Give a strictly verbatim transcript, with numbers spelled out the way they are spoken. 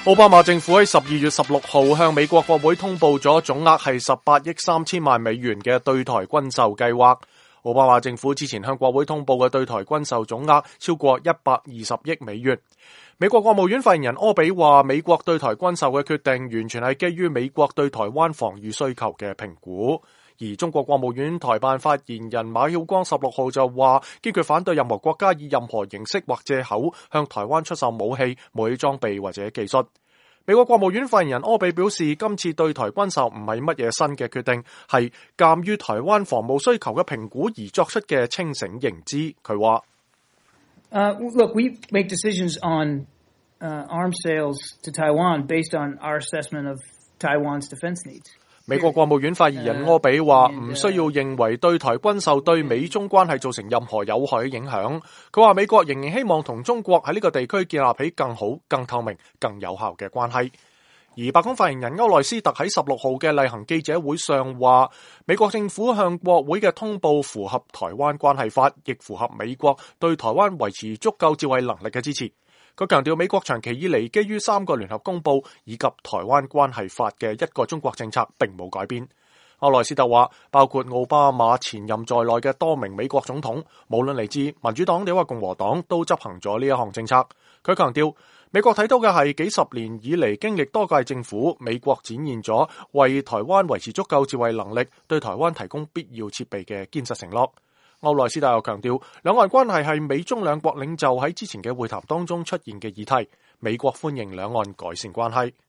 奧巴馬政府喺十二月十六號向美國國會通報咗總額係十八億三千萬美元嘅對台軍售計劃。奧巴馬政府之前向國會通報嘅對台軍售總額超過一百二十億美元。美國國務院發言人柯比話，美國對台軍售嘅決定完全係基於美國對台灣防禦需求嘅評估。而中國國務院台辦發言人馬曉光十六號就話，堅決反對任何國家以任何形式或借口向台灣出售武器、武器裝備或者技術。美國國務院發言人柯比表示，今次對台軍售唔係乜嘢新嘅決定，係鑑於台灣防務需求嘅評估而作出嘅清醒認知。佢話 Uh, look, we make decisions on uh, arms sales to Taiwan based on our assessment of Taiwan's defense needs. 美國國務院發言人柯比話，唔需要認為對台軍售對美中關係造成任何有害嘅影響。佢話美國仍然希望同中國喺呢個地區建立起更好、更透明、更有效嘅關係。而白宮發言人歐萊斯特喺十六號嘅例行記者會上話，美國政府向國會嘅通報符合台灣關係法，亦符合美國對台灣維持足夠自衛能力嘅支持。佢強調美國長期以嚟基於三個聯合公報以及台灣關係法嘅一個中國政策並冇改變。歐萊斯特話，包括奧巴馬前任在內嘅多名美國總統，無論嚟自民主黨定或共和黨，都執行咗呢一項政策。佢強調，美國睇到嘅係幾十年以嚟經歷多屆政府，美國展現咗為台灣維持足夠自衛能力、對台灣提供必要設備嘅堅實承諾。歐萊斯特又強調，兩岸關係係美中兩國領袖喺之前嘅會談當中出現嘅議題，美國歡迎兩岸改善關係。